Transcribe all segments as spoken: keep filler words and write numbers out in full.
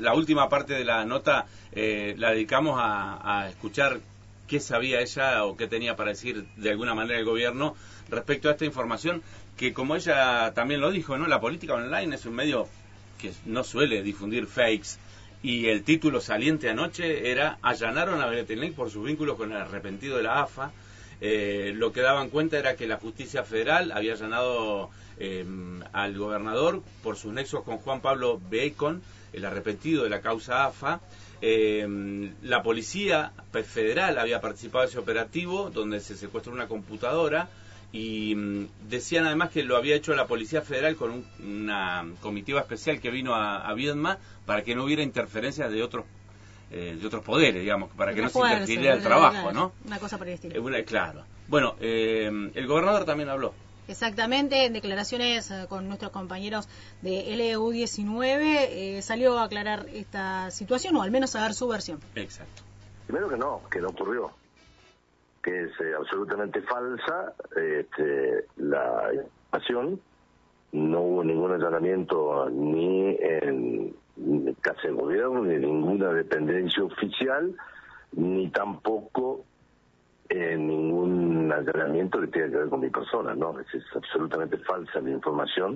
la última parte de la nota eh, la dedicamos a, a escuchar qué sabía ella o qué tenía para decir de alguna manera el gobierno respecto a esta información, que como ella también lo dijo, ¿no? La política online es un medio que no suele difundir fakes, y el título saliente anoche era "Allanaron a Bretilnec por sus vínculos con el arrepentido de la A F A". Eh, lo que daban cuenta era que la justicia federal había allanado eh, al gobernador por sus nexos con Juan Pablo Bacon, el arrepentido de la causa A F A. Eh, la policía federal había participado de ese operativo donde se secuestró una computadora, y mm, decían además que lo había hecho la Policía Federal con un, una comitiva especial que vino a, a Viedma para que no hubiera interferencias de otros eh, de otros poderes, digamos, para que no se interfiriera el trabajo, ¿no? Una cosa por el estilo. Eh, una, claro. Bueno, eh, el gobernador también habló. Exactamente, en declaraciones eh, con nuestros compañeros de L U diecinueve, eh, salió a aclarar esta situación, o al menos a dar su versión. Exacto. Primero que no, que no ocurrió, que es eh, absolutamente falsa este, la información. No hubo ningún allanamiento ni en casa de gobierno, ni en ninguna dependencia oficial, ni tampoco en ningún allanamiento que tenga que ver con mi persona, ¿no? Es, es absolutamente falsa la información,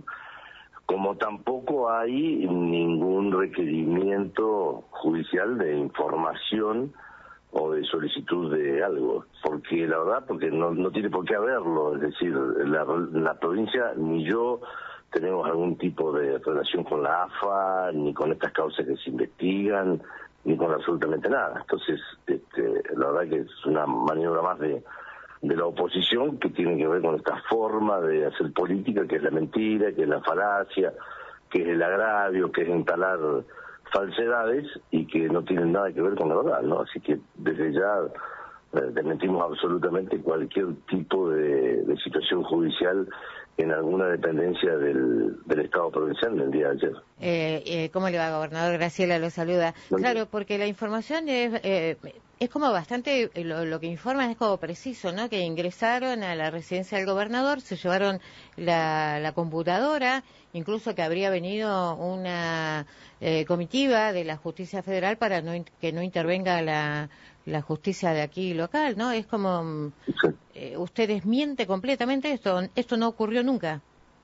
como tampoco hay ningún requerimiento judicial de información o de solicitud de algo, porque la verdad, porque no, no tiene por qué haberlo, es decir, la, la provincia ni yo tenemos algún tipo de relación con la A F A, ni con estas causas que se investigan, ni con absolutamente nada. Entonces, este, la verdad que es una maniobra más de, de la oposición que tiene que ver con esta forma de hacer política, que es la mentira, que es la falacia, que es el agravio, que es instalar falsedades y que no tienen nada que ver con la verdad, ¿no? Así que desde ya eh, desmentimos absolutamente cualquier tipo de, de situación judicial en alguna dependencia del, del Estado provincial en el día de ayer. Eh, eh, ¿Cómo le va, gobernador? Graciela lo saluda. Buen día. Claro, porque la información es, eh, es como bastante, lo, lo que informan es como preciso, ¿no? Que ingresaron a la residencia del gobernador, se llevaron la, la computadora, incluso que habría venido una eh, comitiva de la Justicia Federal para no, que no intervenga la, la justicia de aquí local, ¿no? Es como, Sí. eh, usted desmiente completamente esto, esto no ocurrió nunca.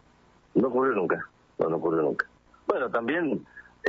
No ocurrió nunca, no, no ocurrió nunca. Bueno, también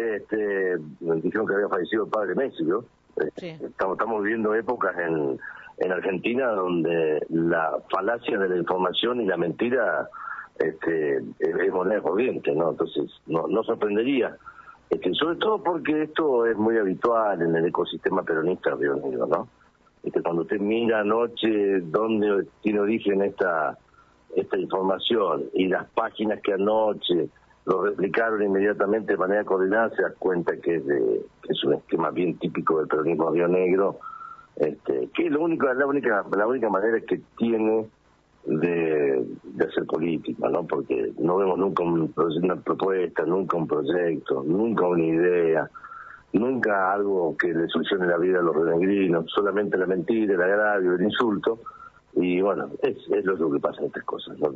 este, me dijeron que había fallecido el padre Messi, ¿no? Sí. Estamos, estamos viviendo épocas en, en Argentina donde la falacia de la información y la mentira este, es, es moneda corriente, ¿no? Entonces, no, no sorprendería, este, sobre todo porque esto es muy habitual en el ecosistema peronista de Río Negro, ¿no? Este, cuando usted mira anoche dónde tiene origen esta, esta información y las páginas que anoche lo replicaron inmediatamente de manera coordinada, se da cuenta que es, de, que es un esquema bien típico del peronismo de Río Negro, este, que es lo único, la única, la única manera que tiene de, de hacer política, ¿no? Porque no vemos nunca un, una propuesta, nunca un proyecto, nunca una idea, nunca algo que le solucione la vida a los rionegrinos, solamente la mentira, el agravio, el insulto, y bueno, es, es lo que pasa en estas cosas, ¿no?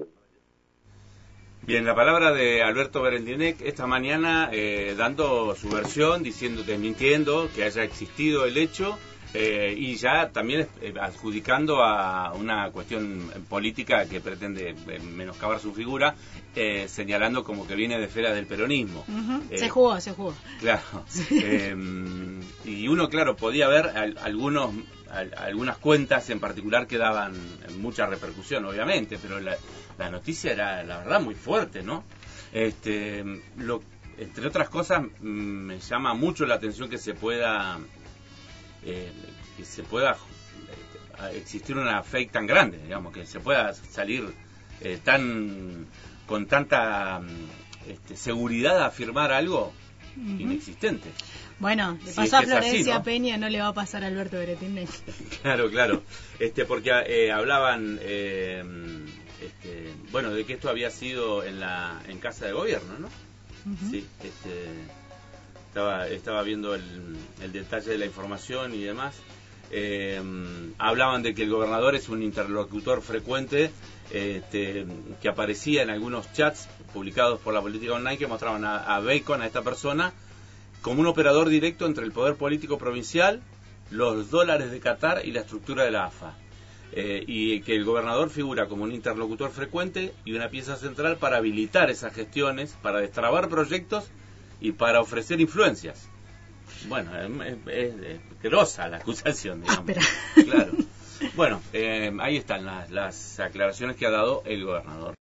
Bien, la palabra de Alberto Bretilnec esta mañana eh, dando su versión, diciendo, desmintiendo que haya existido el hecho eh, y ya también eh, adjudicando a una cuestión política que pretende eh, menoscabar su figura, eh, señalando como que viene de esfera del peronismo. Uh-huh. Eh, se jugó, se jugó. Claro. eh, y uno, claro, podía ver al, algunos... algunas cuentas en particular que daban mucha repercusión, obviamente, pero la, la noticia era, la verdad, muy fuerte, ¿no? Este, lo, entre otras cosas, me llama mucho la atención que se pueda eh, que se pueda eh, existir una fake tan grande, digamos, que se pueda salir eh, tan con tanta este, seguridad a afirmar algo uh-huh. inexistente. Bueno, le si pasó es a Florencia así, ¿no? Peña, no le va a pasar a Alberto Bretilnec. Claro, claro. Este, porque eh, hablaban, eh, este, bueno, de que esto había sido en la en casa de gobierno, ¿no? Uh-huh. Sí. Este, estaba estaba viendo el, el detalle de la información y demás. Eh, hablaban de que el gobernador es un interlocutor frecuente, este, que aparecía en algunos chats publicados por la política online que mostraban a, a Bacon, a esta persona, como un operador directo entre el poder político provincial, los dólares de Qatar y la estructura de la A F A. Eh, y que el gobernador figura como un interlocutor frecuente y una pieza central para habilitar esas gestiones, para destrabar proyectos y para ofrecer influencias. Bueno, es, es, es grosa la acusación, digamos. Áspera. Claro. Bueno, eh, ahí están las, las aclaraciones que ha dado el gobernador.